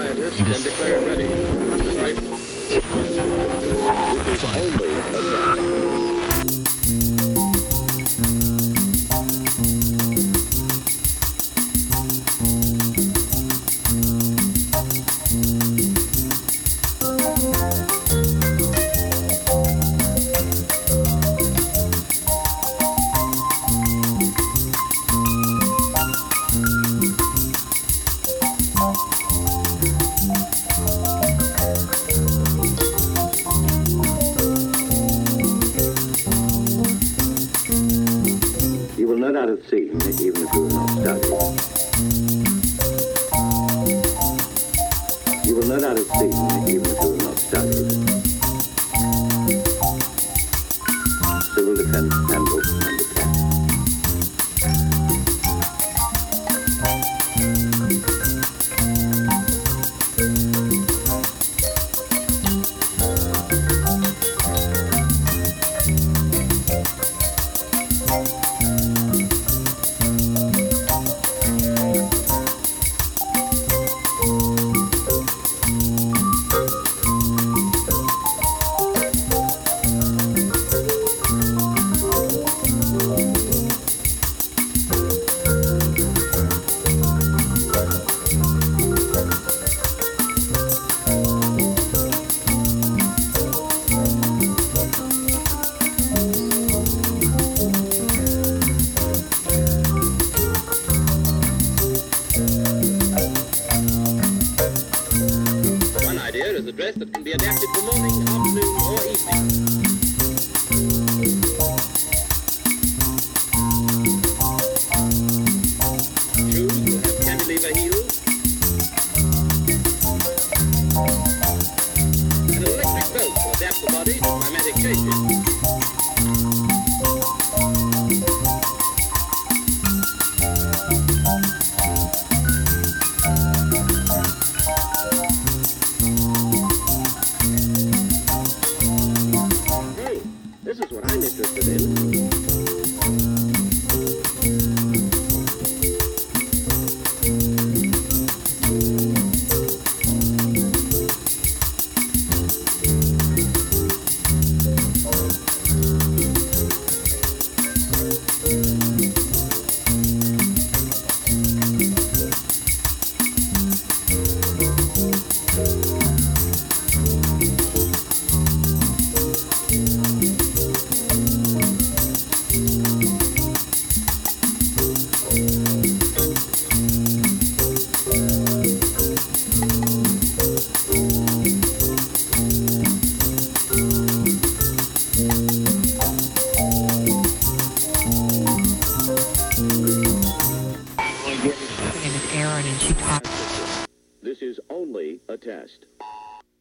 scientist can declare it ready. Right. This is only a test. You will no doubt have seen, even if you have not studied. You will no doubt have seen, even if you have not studied. Civil Defense Handbook number 10. Is a dress that can be adapted for morning, afternoon, or evening. Shoes will have cantilever heels. And an electric belt to adapt the body to climatic changes. This is what I'm interested in. This is only a test.